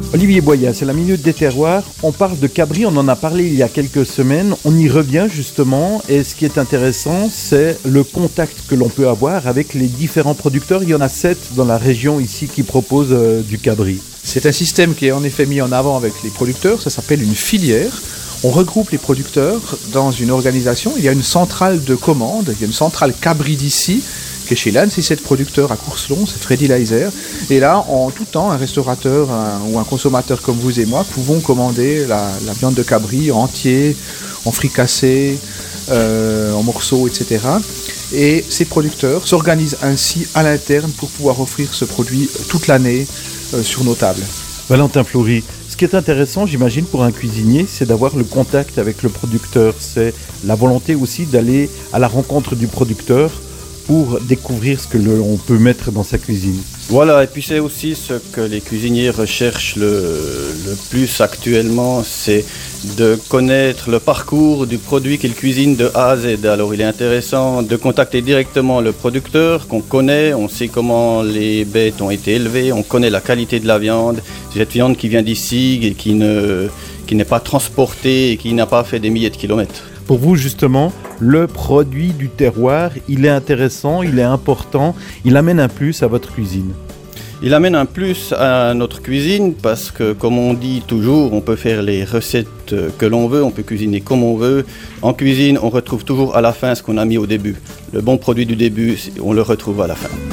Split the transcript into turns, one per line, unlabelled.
Olivier Boyat, c'est la Minute des Terroirs. On parle de Cabri, on en a parlé il y a quelques semaines. On y revient justement. Et ce qui est intéressant, c'est le contact que l'on peut avoir avec les différents producteurs. Il y en a 7 dans la région ici qui proposent du Cabri.
C'est un système qui est en effet mis en avant avec les producteurs. Ça s'appelle une filière. On regroupe les producteurs dans une organisation. Il y a une centrale de commande. Il y a une centrale Cabri d'ici, qui est chez l'un de ces 7 producteurs à Courcelon, c'est Freddy Leiser. Et là, en tout temps, un restaurateur ou un consommateur comme vous et moi pouvons commander la viande de Cabri entier, en fricassé, en morceaux, etc. Et ces producteurs s'organisent ainsi à l'interne pour pouvoir offrir ce produit toute l'année sur nos tables.
Valentin Fleury, ce qui est intéressant, j'imagine, pour un cuisinier, c'est d'avoir le contact avec le producteur. C'est la volonté aussi d'aller à la rencontre du producteur pour découvrir ce que l'on peut mettre dans sa cuisine.
Voilà, et puis c'est aussi ce que les cuisiniers recherchent le plus actuellement, c'est de connaître le parcours du produit qu'ils cuisinent de A à Z. Alors il est intéressant de contacter directement le producteur qu'on connaît, on sait comment les bêtes ont été élevées, on connaît la qualité de la viande, cette viande qui vient d'ici et qui n'est pas transportée et qui n'a pas fait des milliers de kilomètres.
Pour vous, justement, le produit du terroir, il est intéressant, il est important, il amène un plus à votre cuisine.
Il amène un plus à notre cuisine parce que, comme on dit toujours, on peut faire les recettes que l'on veut, on peut cuisiner comme on veut. En cuisine, on retrouve toujours à la fin ce qu'on a mis au début. Le bon produit du début, on le retrouve à la fin.